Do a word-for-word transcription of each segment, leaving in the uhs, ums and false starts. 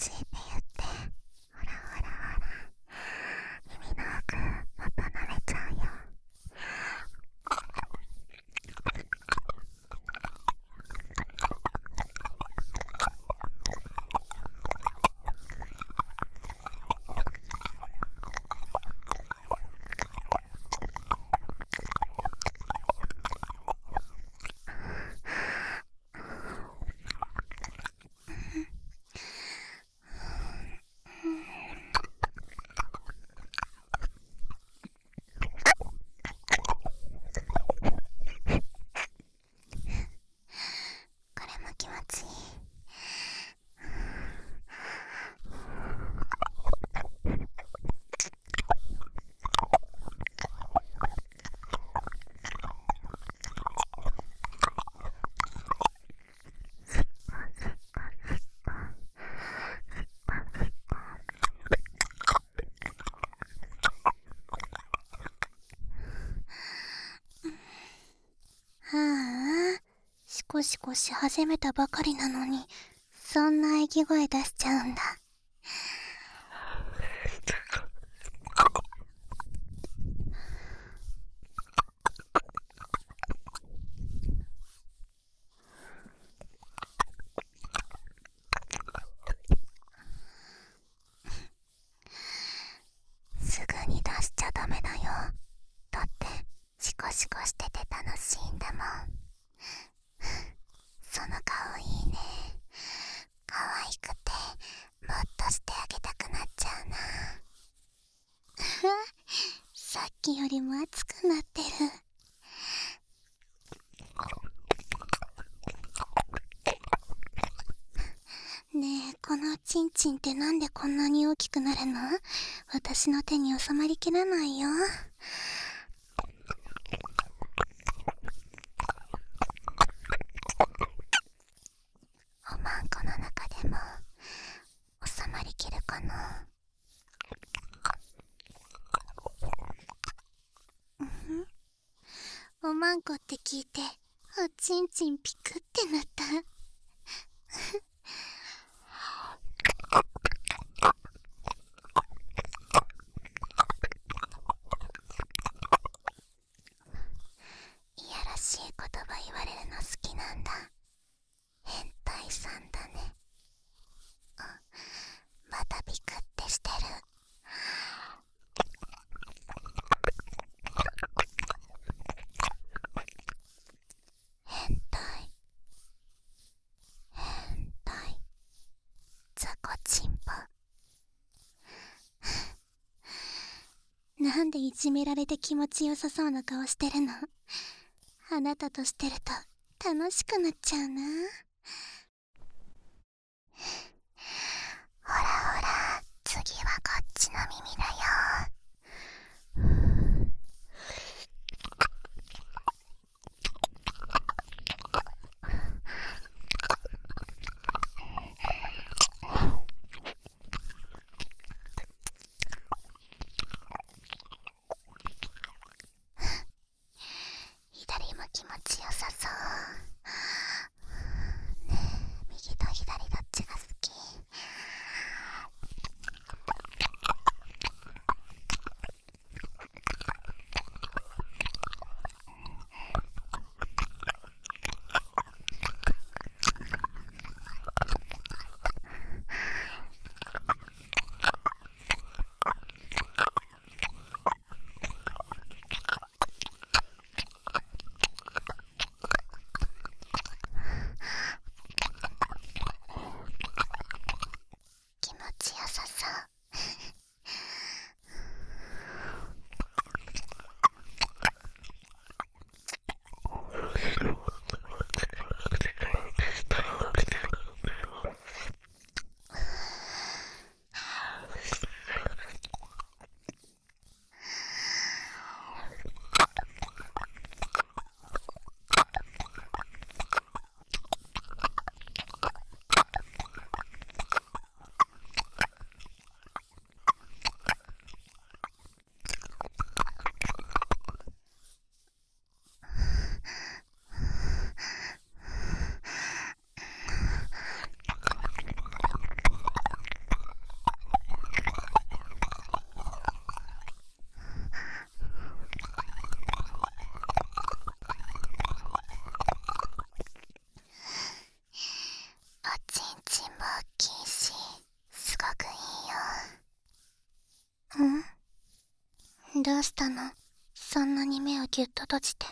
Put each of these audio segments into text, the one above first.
ちいいって言って。ほらほらほら、耳の奥もっと舐めちゃうよ。これも気持ちいい。はあ、シコシコし始めたばかりなのに、そんな息声出しちゃうんだ。すぐに出しちゃダメだよ。だってシコシコしてて楽しいんだもん。その顔いいね。可愛くてもっとしてあげたくなっちゃうな。さっきよりも熱くなってる。ねえ、このチンチンってなんでこんなに大きくなるの？私の手に収まりきらないよ。おまんこの中でも収まりきるかな。おまんこって聞いておちんちんピクってなった。いやらしい言葉言われるの好きなんだ。変態さんだね。またピクってしてる。変態変態ザコチンポ。なんでいじめられて気持ちよさそうな顔してるの？あなたとしてると楽しくなっちゃうな。ほらほら、次はこっちの耳だよ。左も気持ちよさそう。 どうしたの？そんなに目をぎゅっと閉じて。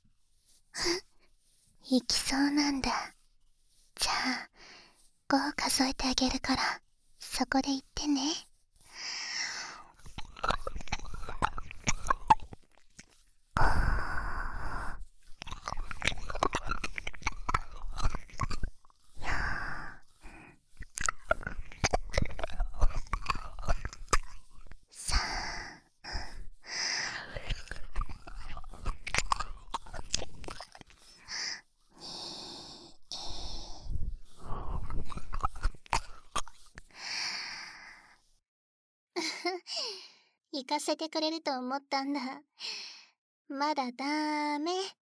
行きそうなんだ。じゃあ、ごを数えてあげるから、そこで言ってね。さ行かせてくれると思ったんだ。まだダメ。